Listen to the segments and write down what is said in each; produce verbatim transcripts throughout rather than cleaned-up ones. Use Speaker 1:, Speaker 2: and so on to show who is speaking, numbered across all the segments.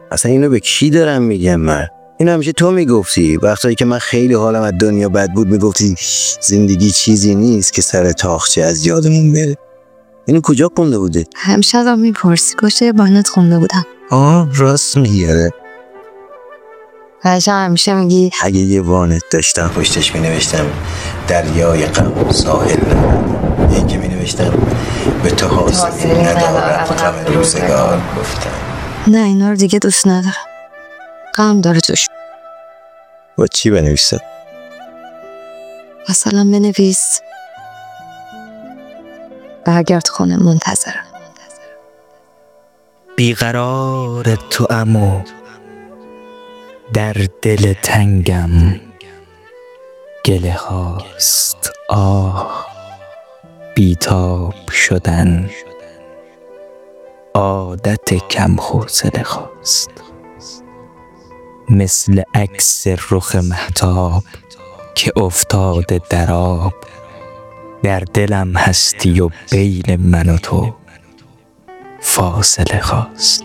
Speaker 1: اصلا اینو به کی دارم میگم؟ من اینو همیشه تو میگفتی وقتی که من خیلی حالم از دنیا بد بود، میگفتی زندگی چیزی نیست که سر تاخچه از یادمون بره. اینو کجا خونده بوده؟
Speaker 2: همیشه ازم میپرسی کجا بانت خونده بودم.
Speaker 1: آه راست میگه.
Speaker 2: همیشه همیشه میگی
Speaker 1: اگه یه وانت داشتم پشتش مینوشتم دریای غم ساحل ندارد، این که مینوشتم به تو حاصلی ندارد غم روزگار گفتم.
Speaker 2: نه اینا رو دیگه دوست ندارم، غم داره توش.
Speaker 1: با چی بنویسم؟
Speaker 2: مثلا بنویس برگرد خونه منتظرم.
Speaker 3: بیقرار تو امو در دل تنگم گله هاست آه بیتاب شدن عادت کم حوصله خواست. مثل عکس رخ مهتاب که افتاده در آب، در دلم هستی و بین من و تو فاصله خواست.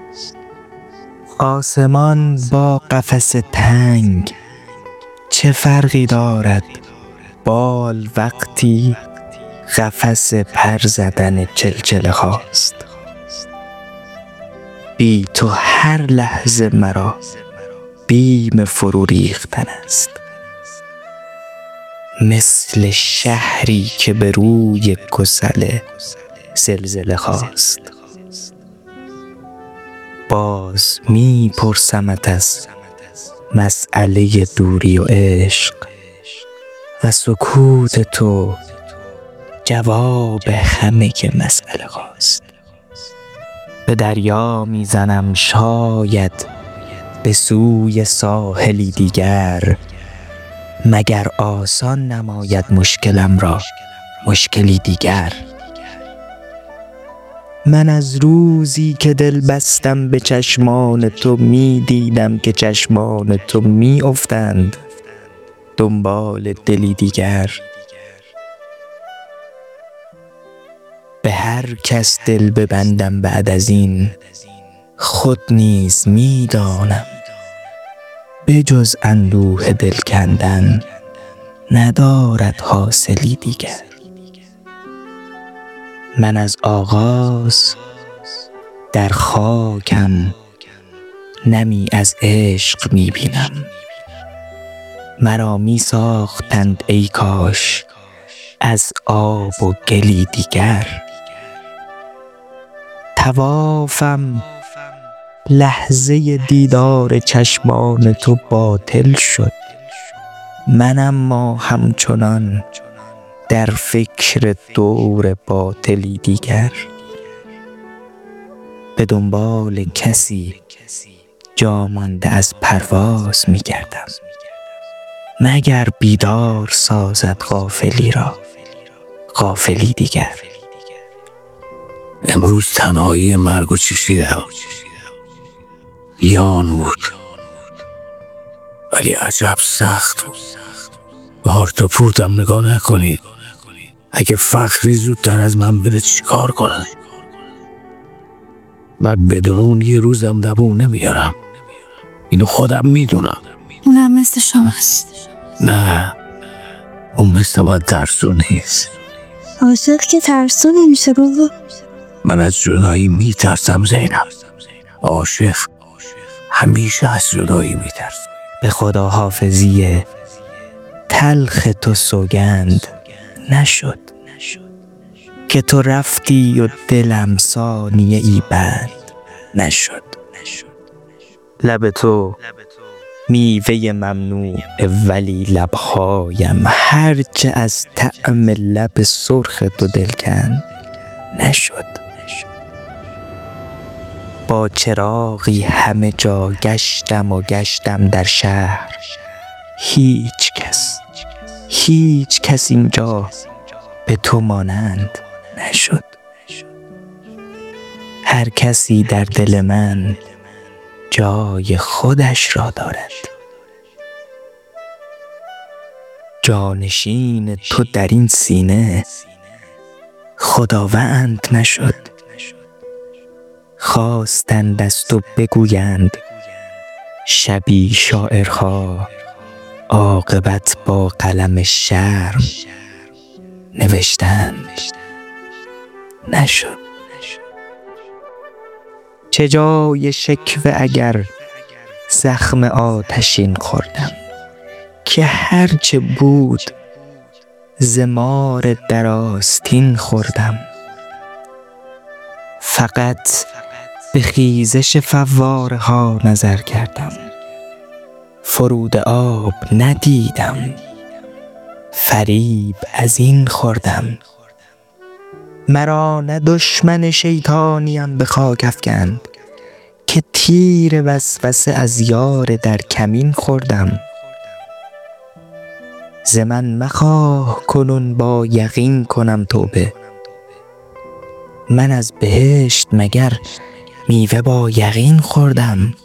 Speaker 3: آسمان با قفس تنگ چه فرقی دارد؟ بال وقتی قفس پر زدن چلچله خواست. بی تو هر لحظه مرا بیم فرو ریختن است، مثل شهری که به روی گسله زلزله خواست. باز می پرسمت از مسئله دوری و عشق و سکوت تو جواب همه که مسئله خواست. به دریا می زنم شاید به سوی ساحلی دیگر، مگر آسان نماید مشکلم را مشکلی دیگر. من از روزی که دل بستم به چشمان تو می دیدم که چشمان تو می افتند دنبال دلی دیگر. به هر کس دل ببندم بعد از این، خود نیز می دانم به جز اندوه دل کندن ندارد حاصلی دیگر. من از آغاز در خاکم نمی از عشق می بینم، مرا می ساختند ای کاش از آب و گلی دیگر. طوافم لحظه دیدار چشمان تو باطل شد، من اما همچنان در فکر دور باطلی دیگر. به دنبال کسی جا مانده از پرواز می گردم، مگر بیدار سازد غافلی را غافلی دیگر.
Speaker 4: امروز تنهایی مرگ و چشیدم، یان بود ولی عجب سخت بود. به هارت و پورتم نگاه نکنید. اگه فخری زودتر از من بده چی کار کنم؟ من بدون اون یه روزم دووم نمیارم، اینو خودم میدونم.
Speaker 2: اونم مثل شماست.
Speaker 4: نه اون مثل من ترسو نیست.
Speaker 2: عاشق که ترسو نمیشه بابا.
Speaker 4: من از جدایی میترسم زینب، عاشق همیشه از جدایی میترسم.
Speaker 3: به خدا حافظی تلخ تو سوگند نشد که تو رفتی و دلم ثانیه ای بند نشد. لب تو میوه ممنوع ولی لبهایم هرچه از طعم لب سرخ تو دل کند نشد. با چراغی همه جا گشتم و گشتم در شهر، هیچ کس هیچ کس اینجا به تو مانند نشد. هر کسی در دل من جای خودش را دارد، جانشین تو در این سینه خداوند نشد. خواستند از تو بگویند شبی شاعرها عاقبت با قلم شرم نوشتند نشد. چه جای شکوه اگر زخم آتشین خوردم که هرچه بود ز مار در آستین خوردم. فقط به خیزش فواره ها نظر کردم، فرود آب ندیدم، فریب از این خوردم. مرا نه دشمن شیطانیم به خاک افکند که تیر وسوسه از یار در کمین خوردم. ز من مخواه کنون با یقین کنم توبه، من از بهشت مگر میوه با یقین خوردم.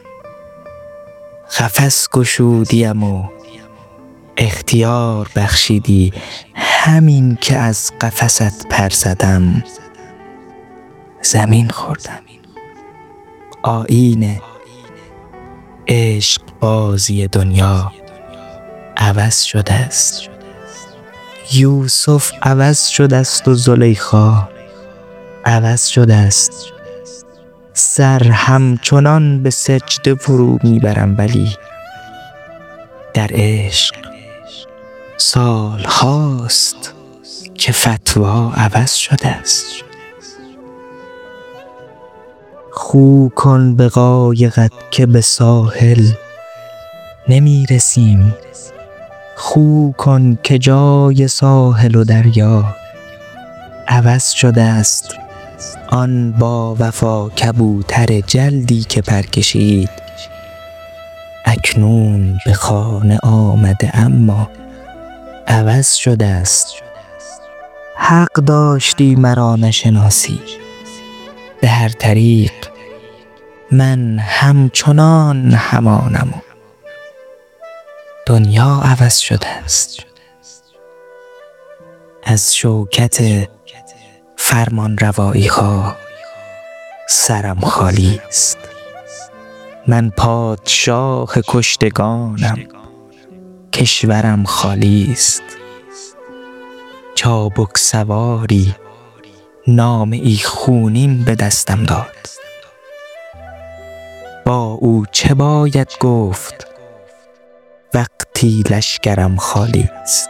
Speaker 3: قفس گشودیم و اختیار بخشیدی، همین که از قفست پر زدم زمین خوردم. آیین عشق بازی دنیا عوض شده است، یوسف عوض شده است و زلیخا عوض شده است. سر همچنان به سجده فرو میبرم، ولی در عشق سال هاست که فتوا عوض شده است. خو کن به قایقت که به ساحل نمی رسیم، خو کن که جای ساحل و دریا عوض شده است. آن با وفا کبوتر جلدی که پر کشید اکنون به خانه آمده اما عوض شده است. حق داشتی مرا نشناسی، به هر طریق من همچنان همانم و دنیا عوض شده است. از شوکت فرمان روایی ها سرم خالی است. من پادشاه کشتگانم، کشورم خالی است. چابک سواری نامه ای خونین به دستم داد، با او چه باید گفت وقتی لشکرم خالی است.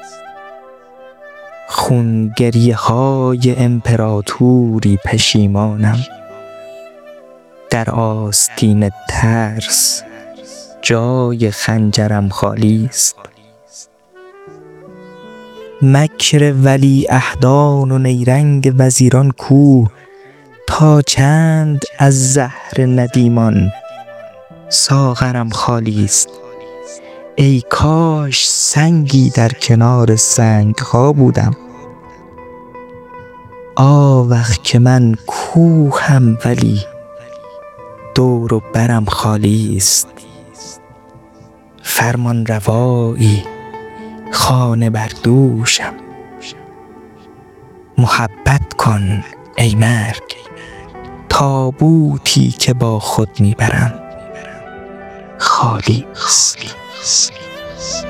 Speaker 3: خون گریه های امپراتوری پشیمانم، در آستین ترس جای خنجرم خالی است. مکر ولی عهدان و نیرنگ وزیران کو، تا چند از زهر ندیمان ساغرم خالی است. ای کاش سنگی در کنار سنگ ها بودم، آوخ که من کوهم ولی دور و برم خالی است. فرمان روایی خانه بر دوشم، محبت کن ای مرگ تابوتی که با خود میبرم خالی است.